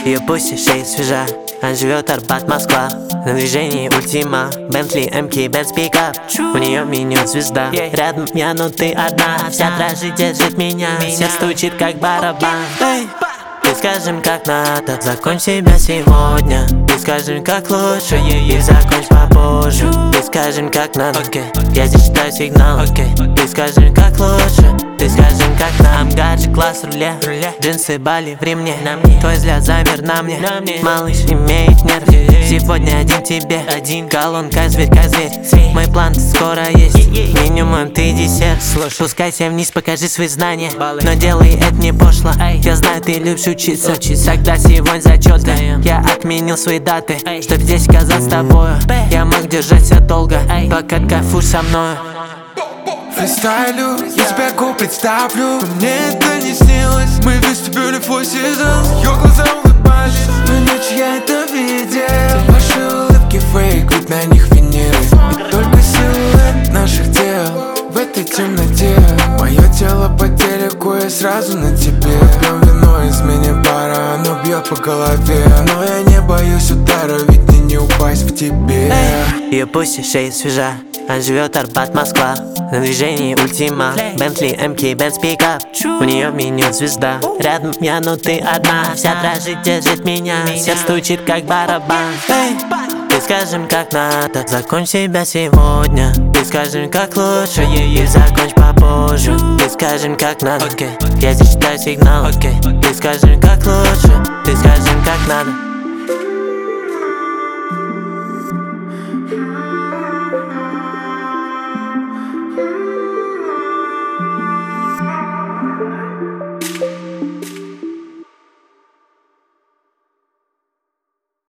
Ее пусть шея свежа, она живет Арбат, Москва. На движении Ультима, Бентли, МК, Бенц, пикап. У нее меню звезда, рядом я, но ты одна. Вся дрожит, держит меня, сердце стучит как барабан. Ты скажем как надо, закончь себя сегодня. Ты скажем как лучше, и закончь попозже. Ты скажем как надо, я здесь читаю сигнал. Ты скажем как лучше, ты скажем как нам. Гаджет, класс, руле, джинсы, Бали, в ремне. Твой взгляд замер на мне, малыш имеет нерв. Сегодня один тебе, колонн как зверь, как зверь. Мой план скоро есть, минимум ты десерт. Спускайся вниз, покажи свои знания, но делай это не пошло. Я знаю, ты любишь учиться, когда сегодня зачеты. Я отменил свои даты, чтоб здесь казаться с тобою. Я мог держаться долго, пока кайфуешь со мною. Фристайлю, я тебя го представлю, но мне это не снилось. Мы в вестибюле Four Seasons, ее глаза улыбались, но ночью я это видел. Ваши улыбки фейк, ведь на них Венеры. И только силуэт наших тел в этой темноте. Мое тело по телеку, я сразу на тебе. Пьем вино из мини-бара, оно бьет по голове. Но я не боюсь удара, ведь мне не упасть в тебе. Ее пусть шея свежа, она живет Арбат, Москва. На движении Ультима, Бентли, МК, Бенц, пикап. У нее меню звезда, рядом я, но ты одна. Вся дрожит, держит меня, сердце стучит как барабан. Ты скажем как надо, закончь себя сегодня. Ты скажем как лучше, и закончь попозже. Ты скажем как надо, я здесь читаю сигнал. Ты скажем как лучше, ты скажем как надо.